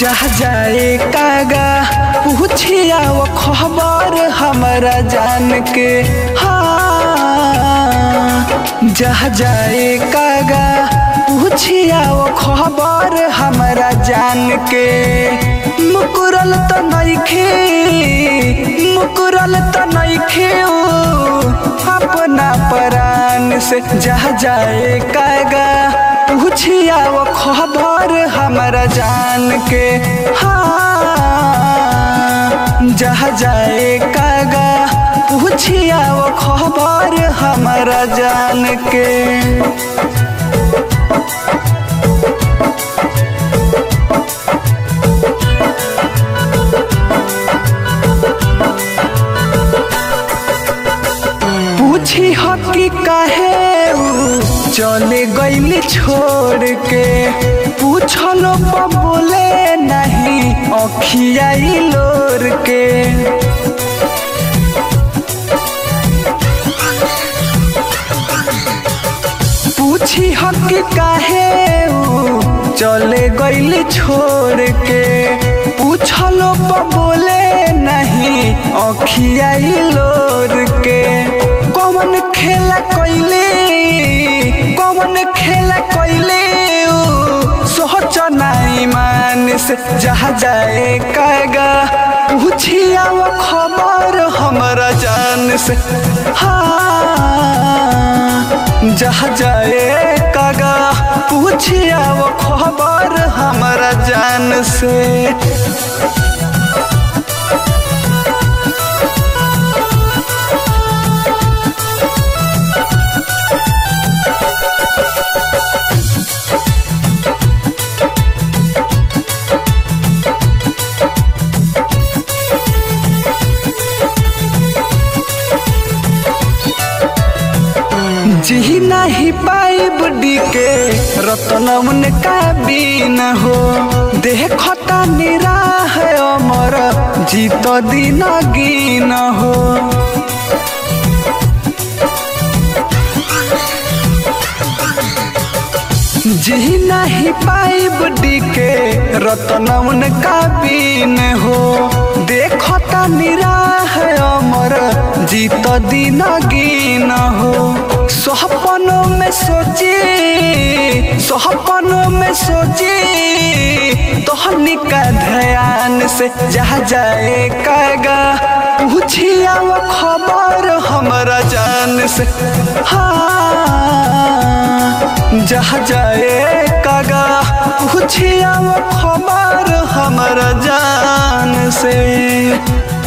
जहाँ जाए कागा पूछिया वो खबर हमारा जान के। हाँ जहाँ जाए कागा पूछिया वो खबर हमारा जान के। मुकुरल तो नइखे अपना प्राण से। जहाँ जाए कागा पूछिया वो खबर हमारा जान के। हाँ जहाँ जाए कागा पूछिया वो खबर हमारा जान के। पूछी हो कि काहे चले गईली छोड़ के। पूछलो पर बोले नहीं अखिया लोर के। पूछी हो कि काहे चले गईली छोड़ के। पूछलो पर बोले नहीं अखिया लोर के। कौन खेला कोइले सोच नहीं मान से। जहाँ जाए कागा पूछिया वो खबर हमारा जान से। हाँ जहाँ जाए कागा पूछिया वो खबर हमारा जान से। जी नहीं पाई बुढ़ी के रतन का बीन हो। देखता निराह अमर जीत दिन गिन हो। जी नहीं पाई बुढ़ी के रतन का बीन हो। देखता निराह अमर जीत दिन गिन हो। सपनों में सोची तोहनी का ध्यान से। जहाँ जाए कागा पूछिया वो खबर हमारा जान से। हाँ जहाँ जाए कागा पूछिया वो खबर हमारा जान से।